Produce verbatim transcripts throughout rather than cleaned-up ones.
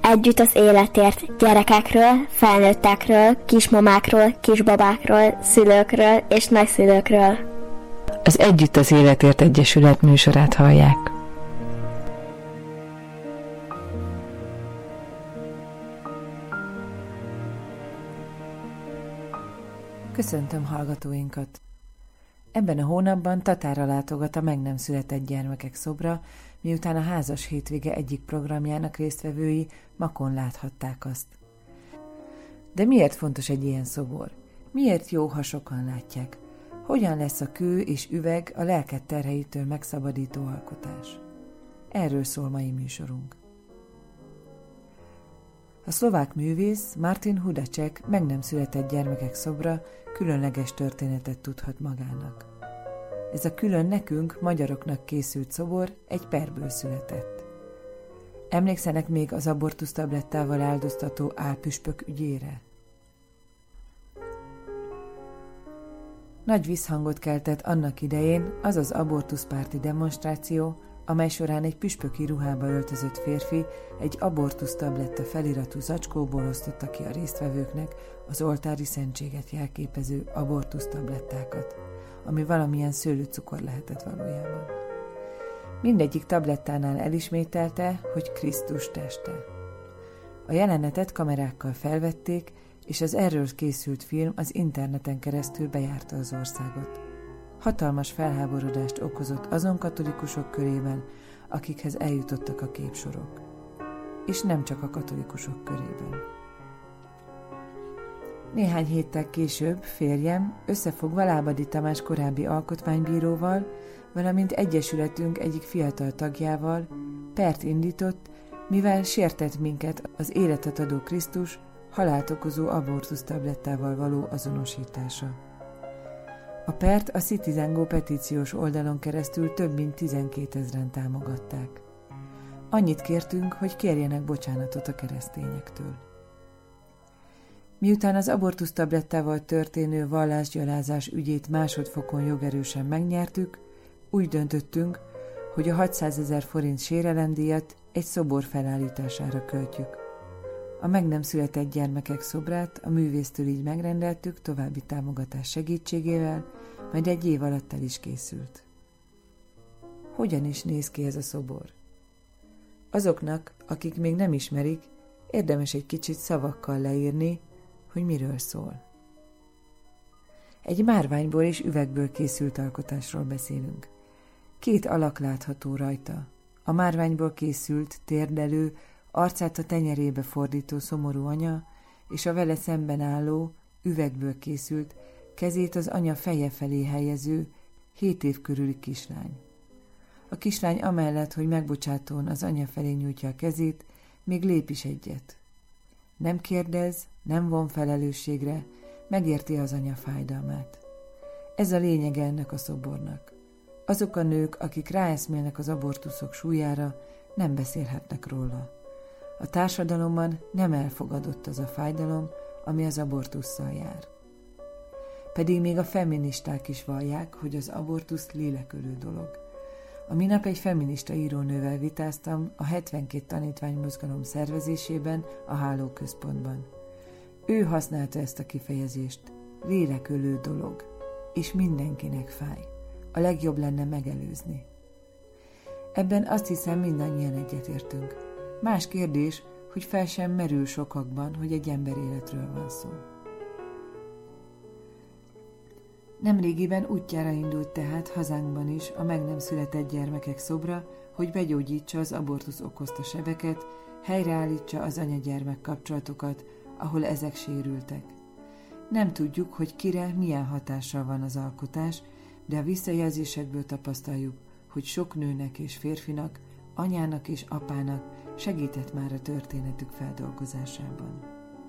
Együtt az életért gyerekekről, felnőttekről, kismamákról, kisbabákról, szülőkről és nagyszülőkről. Az Együtt az életért Egyesület műsorát hallják. Köszöntöm hallgatóinkat! Ebben a hónapban Tatára látogat a meg nem született gyermekek szobra, miután a házas hétvége egyik programjának résztvevői Makón láthatták azt. De miért fontos egy ilyen szobor? Miért jó, ha sokan látják? Hogyan lesz a kő és üveg a lelket terheitől megszabadító alkotás? Erről szól mai műsorunk. A szlovák művész Martin Hudacek meg nem született gyermekek szobra különleges történetet tudhat magának. Ez a külön nekünk, magyaroknak készült szobor egy perből született. Emlékszenek még az abortusz tablettával áldoztató álpüspök ügyére? Nagy visszhangot keltett annak idején az az abortuszpárti demonstráció, amely során egy püspöki ruhába öltözött férfi egy abortusz tabletta feliratú zacskóból osztotta ki a résztvevőknek az oltári szentséget jelképező abortusz tablettákat, ami valamilyen szőlőcukor lehetett valójában. Mindegyik tablettánál elismételte, hogy Krisztus teste. A jelenetet kamerákkal felvették, és az erről készült film az interneten keresztül bejárta az országot. Hatalmas felháborodást okozott azon katolikusok körében, akikhez eljutottak a képsorok. És nem csak a katolikusok körében. Néhány héttel később férjem összefogva Lábadi Tamás korábbi alkotmánybíróval, valamint egyesületünk egyik fiatal tagjával pert indított, mivel sértett minket az életet adó Krisztus halált okozó abortusz tablettával való azonosítása. A pert a Citizen Go petíciós oldalon keresztül több mint tizenkétezren támogatták. Annyit kértünk, hogy kérjenek bocsánatot a keresztényektől. Miután az abortusz tablettával történő vallásgyalázás ügyét másodfokon jogerősen megnyertük, úgy döntöttünk, hogy a hatszázezer forint sérelemdíjat egy szobor felállítására költjük. A meg nem született gyermekek szobrát a művésztől így megrendeltük további támogatás segítségével, majd egy év alatt el is készült. Hogyan is néz ki ez a szobor? Azoknak, akik még nem ismerik, érdemes egy kicsit szavakkal leírni, hogy miről szól. Egy márványból és üvegből készült alkotásról beszélünk. Két alak látható rajta. A márványból készült, térdelő, arcát a tenyerébe fordító szomorú anya, és a vele szemben álló, üvegből készült, kezét az anya feje felé helyező, hét év körüli kislány. A kislány amellett, hogy megbocsátón az anya felé nyújtja a kezét, még lép is egyet. Nem kérdez, nem von felelősségre, megérti az anya fájdalmát. Ez a lényege ennek a szobornak. Azok a nők, akik ráeszmélnek az abortuszok súlyára, nem beszélhetnek róla. A társadalomban nem elfogadott az a fájdalom, ami az abortusszal jár. Pedig még a feministák is vallják, hogy az abortusz lélekölő dolog. A minap egy feminista írónővel vitáztam a hetvenkét tanítványmozgalom szervezésében a Hálóközpontban. Ő használta ezt a kifejezést, lélekölő dolog, és mindenkinek fáj. A legjobb lenne megelőzni. Ebben azt hiszem mindannyian egyetértünk. Más kérdés, hogy fel sem merül sokakban, hogy egy ember életről van szó. Nemrégiben útjára indult tehát hazánkban is a meg nem született gyermekek szobra, hogy begyógyítsa az abortusz okozta sebeket, helyreállítsa az anya-gyermek kapcsolatokat, ahol ezek sérültek. Nem tudjuk, hogy kire milyen hatással van az alkotás, de a visszajelzésekből tapasztaljuk, hogy sok nőnek és férfinak, anyának és apának segített már a történetük feldolgozásában.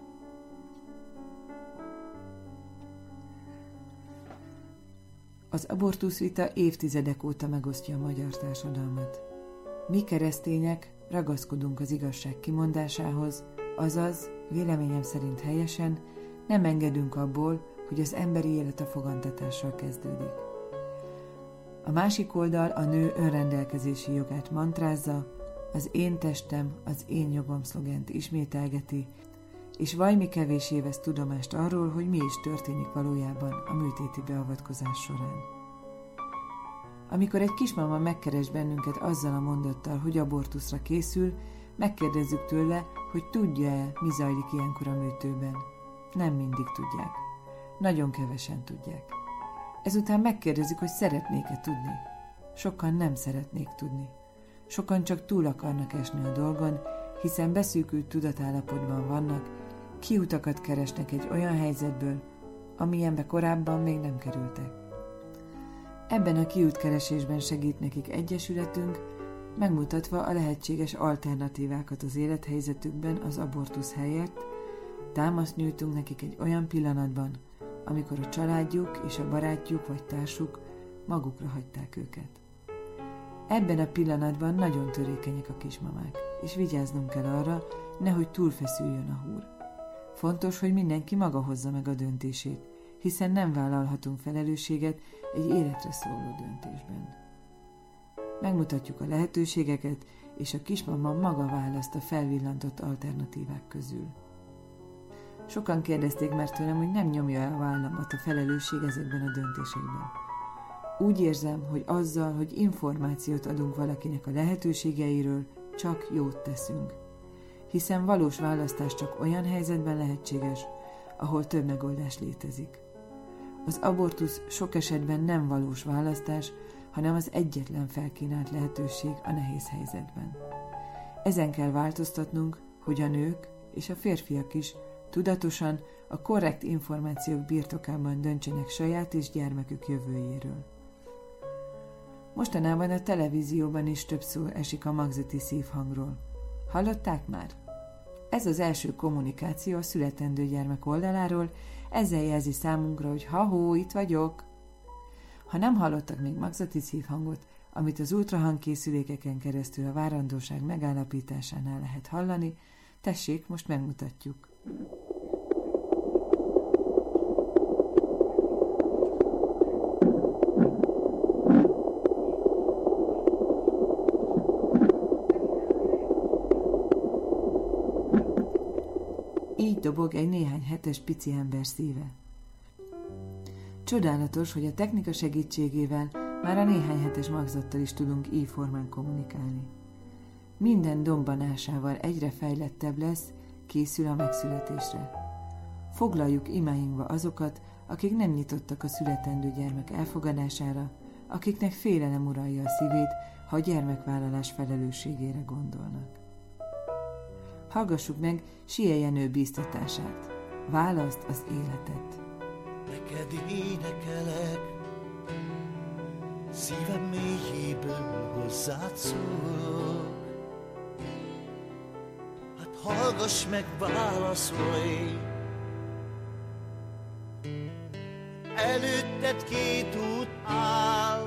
Az abortuszvita évtizedek óta megosztja a magyar társadalmat. Mi keresztények ragaszkodunk az igazság kimondásához, azaz, véleményem szerint helyesen, nem engedünk abból, hogy az emberi élet a fogantatással kezdődik. A másik oldal a nő önrendelkezési jogát mantrázza, az én testem, az én jogom szlogent ismételgeti, és vajmi kevéssé vesz tudomást arról, hogy mi is történik valójában a műtéti beavatkozás során. Amikor egy kismama megkeres bennünket azzal a mondattal, hogy abortuszra készül, megkérdezzük tőle, hogy tudja-e, mi zajlik ilyenkor a műtőben. Nem mindig tudják. Nagyon kevesen tudják. Ezután megkérdezzük, hogy szeretnék-e tudni. Sokan nem szeretnék tudni. Sokan csak túl akarnak esni a dolgon, hiszen beszűkült tudatállapotban vannak, kiutakat keresnek egy olyan helyzetből, amilyenbe korábban még nem kerültek. Ebben a kiútkeresésben segít nekik egyesületünk, megmutatva a lehetséges alternatívákat az élethelyzetükben az abortusz helyett, támaszt nyújtunk nekik egy olyan pillanatban, amikor a családjuk és a barátjuk vagy társuk magukra hagyták őket. Ebben a pillanatban nagyon törékenyek a kismamák, és vigyáznunk kell arra, nehogy túlfeszüljön a húr. Fontos, hogy mindenki maga hozza meg a döntését, hiszen nem vállalhatunk felelősséget egy életre szóló döntésben. Megmutatjuk a lehetőségeket, és a kismama maga választ a felvillantott alternatívák közül. Sokan kérdezték már tőlem, hogy nem nyomja el a vállamat a felelősség ezekben a döntésekben. Úgy érzem, hogy azzal, hogy információt adunk valakinek a lehetőségeiről, csak jót teszünk. Hiszen valós választás csak olyan helyzetben lehetséges, ahol több megoldás létezik. Az abortusz sok esetben nem valós választás, hanem az egyetlen felkínált lehetőség a nehéz helyzetben. Ezen kell változtatnunk, hogy a nők és a férfiak is tudatosan a korrekt információk birtokában döntsenek saját és gyermekük jövőjéről. Mostanában a televízióban is több szó esik a magzati szívhangról. Hallották már? Ez az első kommunikáció a születendő gyermek oldaláról, ezzel jelzi számunkra, hogy ha-hó, itt vagyok. Ha nem hallottak még magzati szívhangot, amit az ultrahangkészülékeken keresztül a várandóság megállapításánál lehet hallani, tessék, most megmutatjuk. Így dobog egy néhány hetes pici ember szíve. Csodálatos, hogy a technika segítségével már a néhány hetes magzattal is tudunk így formán kommunikálni. Minden dombanásával egyre fejlettebb lesz, készül a megszületésre. Foglaljuk imáinkba azokat, akik nem nyitottak a születendő gyermek elfogadására, akiknek félelem uralja a szívét, ha a gyermekvállalás felelősségére gondolnak. Hallgassuk meg Sia Jenő bíztatását. Válaszd az életet. Neked énekelek, szívem mélyéből hozzád szólok. Hát hallgass meg, válaszolj. Előtted két út áll,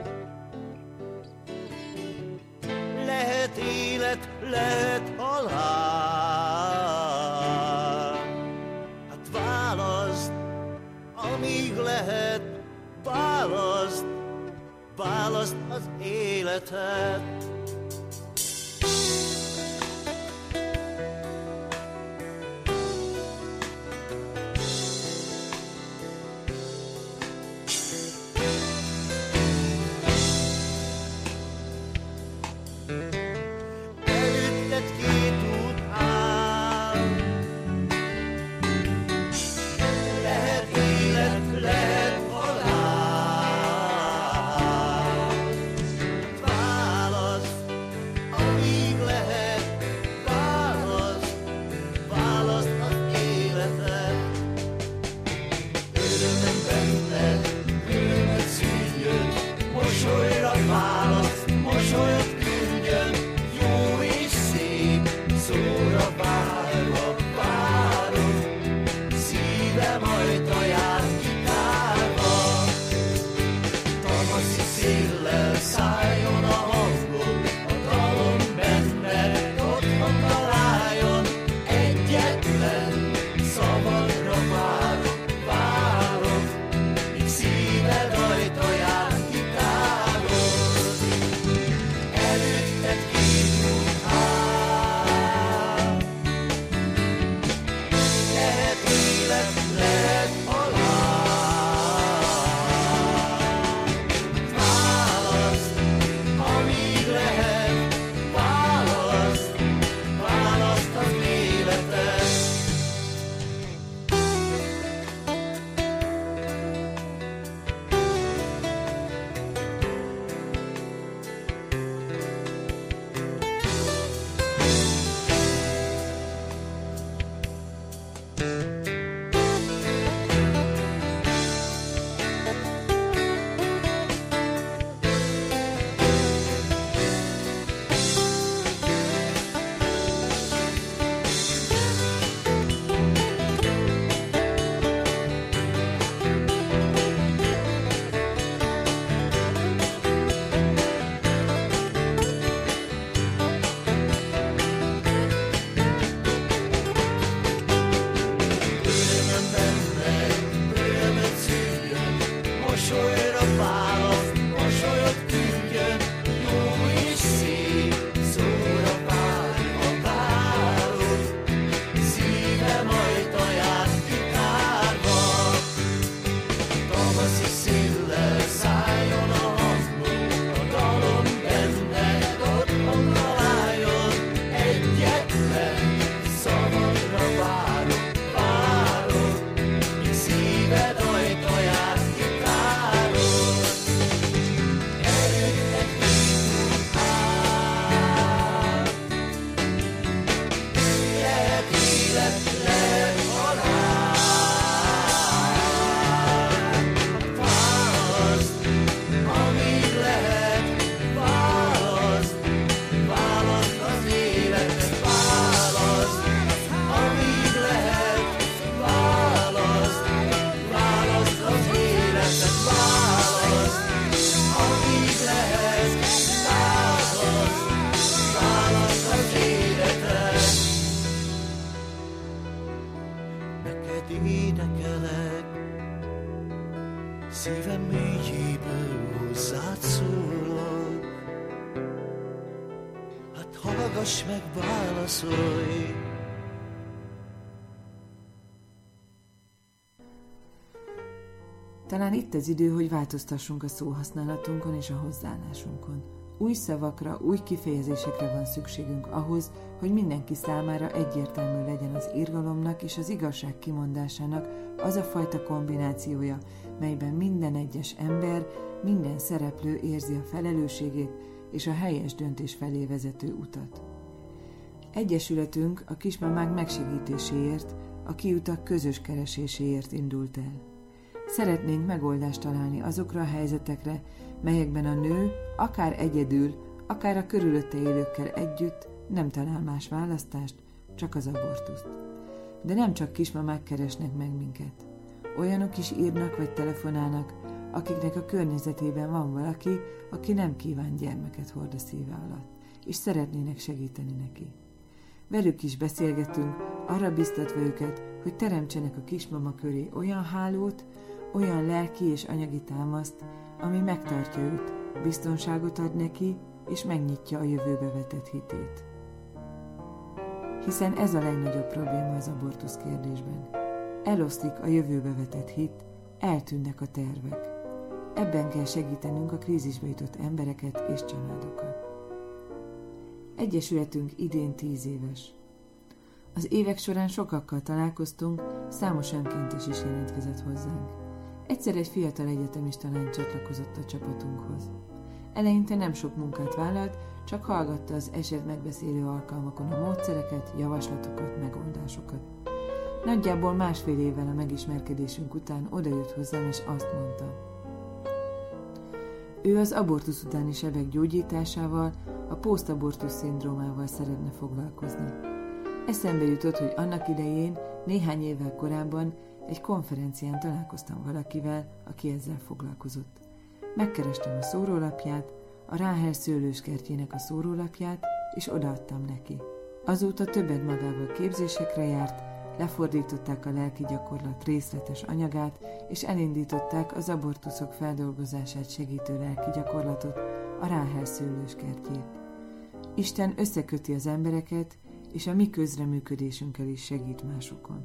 lehet élet, lehet halál. Hát válaszd, amíg lehet, válaszd, válaszd az életet. Előtted két út neked énekelek, szívem mélyéből hozzád szólok. Hát hallgass meg, válaszolj. Talán itt az idő, hogy változtassunk a szóhasználatunkon és a hozzáállásunkon. Új szavakra, új kifejezésekre van szükségünk ahhoz, hogy mindenki számára egyértelmű legyen az irgalomnak és az igazság kimondásának az a fajta kombinációja, melyben minden egyes ember, minden szereplő érzi a felelősségét és a helyes döntés felé vezető utat. Egyesületünk a kismamák megsegítéséért, a kiutak közös kereséséért indult el. Szeretnénk megoldást találni azokra a helyzetekre, melyekben a nő, akár egyedül, akár a körülötte élőkkel együtt nem talál más választást, csak az abortuszt. De nem csak kismamák keresnek meg minket. Olyanok is írnak vagy telefonálnak, akiknek a környezetében van valaki, aki nem kíván gyermeket hord a szíve alatt, és szeretnének segíteni neki. Velük is beszélgetünk, arra biztatva őket, hogy teremtsenek a kismama köré olyan hálót, olyan lelki és anyagi támaszt, ami megtartja őt, biztonságot ad neki, és megnyitja a jövőbe vetett hitét. Hiszen ez a legnagyobb probléma az abortusz kérdésben. Eloszlik a jövőbe vetett hit, eltűnnek a tervek. Ebben kell segítenünk a krízisbe jutott embereket és családokat. Egyesületünk idén tíz éves. Az évek során sokakkal találkoztunk, számos önkéntes is jelentkezett hozzánk. Egyszer egy fiatal egyetemista lány csatlakozott a csapatunkhoz. Eleinte nem sok munkát vállalt, csak hallgatta az eset megbeszélő alkalmakon a módszereket, javaslatokat, megoldásokat. Nagyjából másfél évvel a megismerkedésünk után odajött hozzám, és azt mondta. Ő az abortusz utáni sebek gyógyításával, a posztabortusz szindrómával szeretne foglalkozni. Eszembe jutott, hogy annak idején, néhány évvel korábban egy konferencián találkoztam valakivel, aki ezzel foglalkozott. Megkerestem a szórólapját, a Ráhel szőlőskertjének a szórólapját, és odaadtam neki. Azóta többet magával képzésekre járt, lefordították a lelki gyakorlat részletes anyagát, és elindították az abortuszok feldolgozását segítő lelki gyakorlatot, a Ráhel szőlőskertjét. Isten összeköti az embereket, és a mi közreműködésünkkel is segít másokon.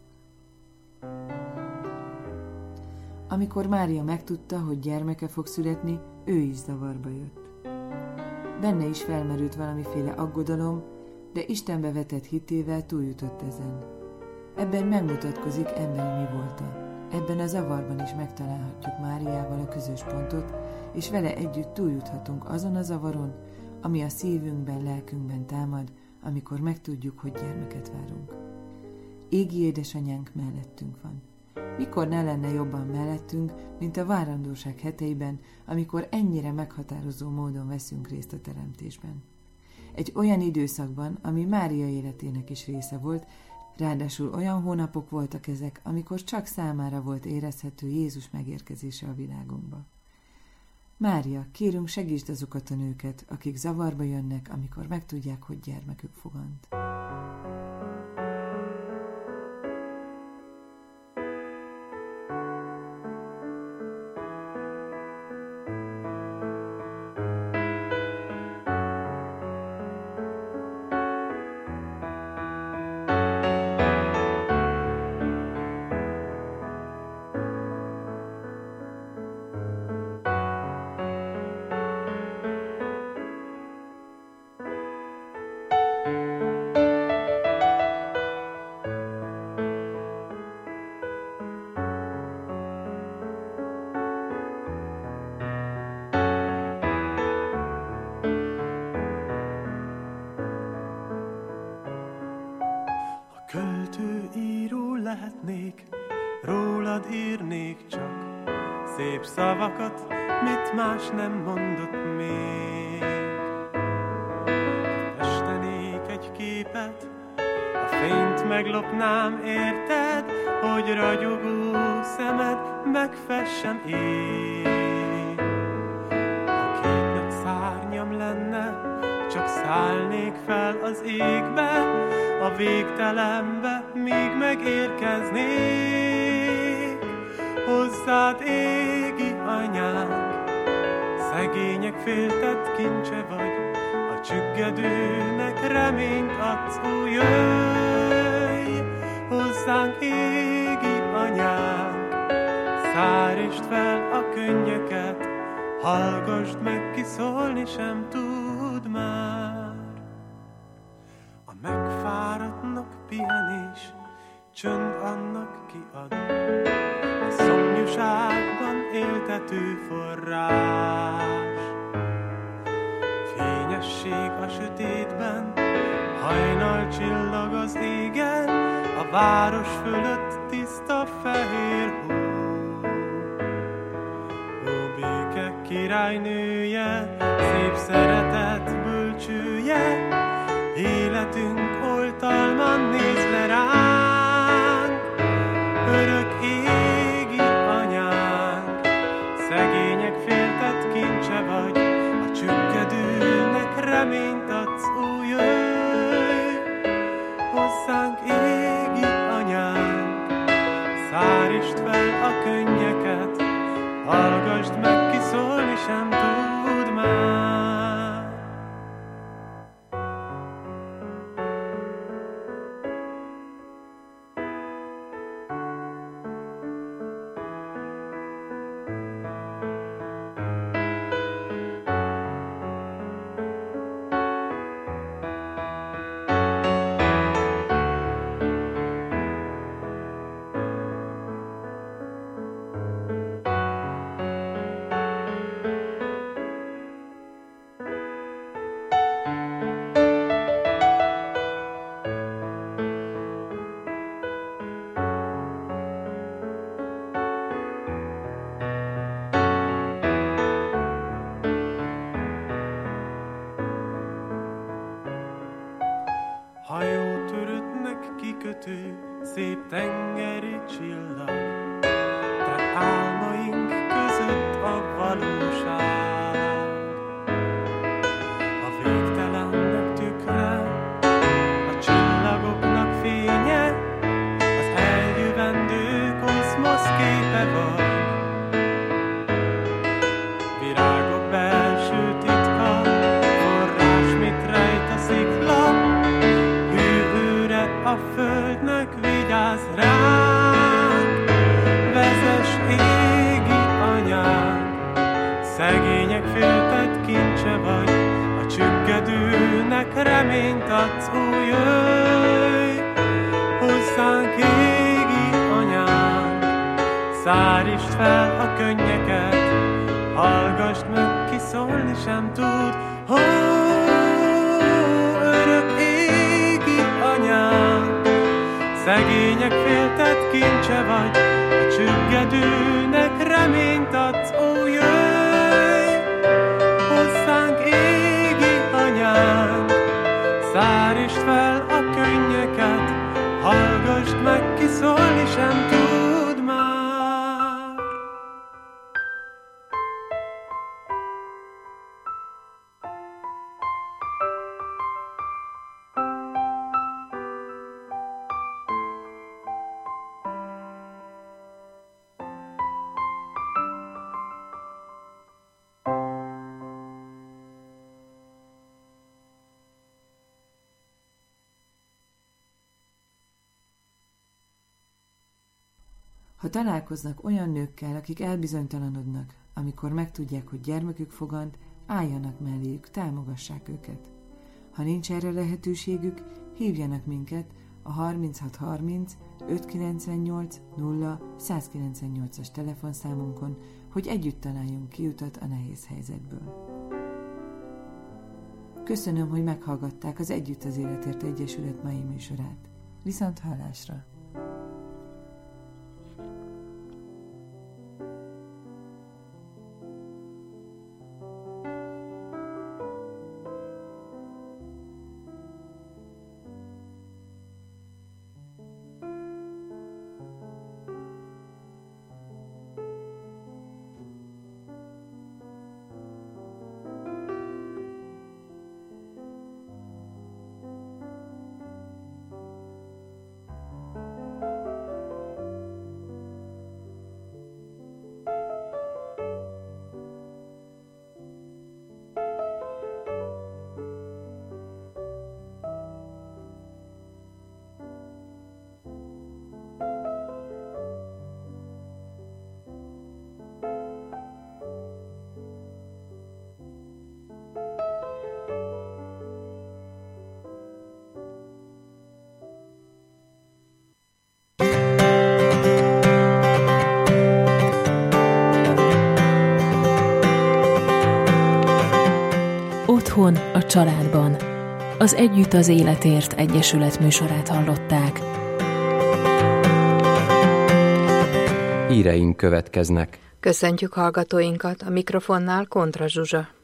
Amikor Mária megtudta, hogy gyermeke fog születni, ő is zavarba jött. Benne is felmerült valamiféle aggodalom, de Istenbe vetett hitével túljutott ezen. Ebben megmutatkozik emberi mi volta. Ebben a zavarban is megtalálhatjuk Máriával a közös pontot, és vele együtt túljuthatunk azon a zavaron, ami a szívünkben, lelkünkben támad, amikor megtudjuk, hogy gyermeket várunk. Égi édesanyánk mellettünk van. Mikor ne lenne jobban mellettünk, mint a várandóság heteiben, amikor ennyire meghatározó módon veszünk részt a teremtésben. Egy olyan időszakban, ami Mária életének is része volt, ráadásul olyan hónapok voltak ezek, amikor csak számára volt érezhető Jézus megérkezése a világunkba. Mária, kérünk, segítsd azokat a nőket, akik zavarba jönnek, amikor megtudják, hogy gyermekük fogant. Költőíró lehetnék, rólad írnék csak szép szavakat, mit más nem mondott még. Festenék egy képet, a fényt meglopnám, érted, hogy ragyogó szemed megfessen én. Ha két nagy szárnyam lenne, csak szárnyam szállnék fel az égbe, a végtelenbe, míg megérkeznék. Hozzád, égi anyánk, szegények féltett kincse vagy, a csüggedőnek reményt adsz, ó, jöjj hozzánk, égi anyánk, szárítsd fel a könnyeket, hallgasd meg, ki szólni sem tud már. A megfáradtnak pihenés, csönd annak kiad, a szomjúságban éltető forrás. Fényesség a sötétben, hajnal csillag az égen, a város fölött tiszta fehér hó. Ó, béke királynője, szép szeretet bölcsője, életünk oltalman néz le ránk. Örök égi anyánk, szegények féltett kincse vagy, a csüggedőnek reményt adsz, ó, jöjj hozzánk, égi anyánk, szárítsd fel a könnyeket, hallgasd meg, ki szólni sem tud már. Hajótöröttnek kikötő, szép tengeri csillag, de álmaink között a valóság. A végtelennek tükre, a csillagoknak fénye, az eljövendő kozmosz képe vagy. Virágok belső titka, forrás, mit rejt a szikla, a földnek vigyázz ránk. Vezess, égi anyánk, szegények féltett kincse vagy, a csüggedőnek reményt adsz, ó, jöjj hozzánk, égi anyánk, szárítsd fel a könnyeket, hallgasd meg, ki szólni sem tud, ó, örök égi anyánk, szegények féltett kincse vagy, a csüggedőnek reményt adsz, ó, jöjj hozzánk, égi anyánk, szárítsd fel a könnyeket, hallgasd meg, ki szólni sem tud már. Ha találkoznak olyan nőkkel, akik elbizonytalanodnak, amikor megtudják, hogy gyermekük fogant, álljanak melléjük, támogassák őket. Ha nincs erre lehetőségük, hívjanak minket a harminchat harminc ötszázkilencvennyolc nulla százkilencvennyolcas telefonszámunkon, hogy együtt találjunk kiutat a nehéz helyzetből. Köszönöm, hogy meghallgatták az Együtt az Életért Egyesület mai műsorát. Viszont hallásra! Otthon, a családban. Az Együtt az Életért Egyesület műsorát hallották. Híreink következnek. Köszöntjük hallgatóinkat, a mikrofonnál Kontra Zsuzsa.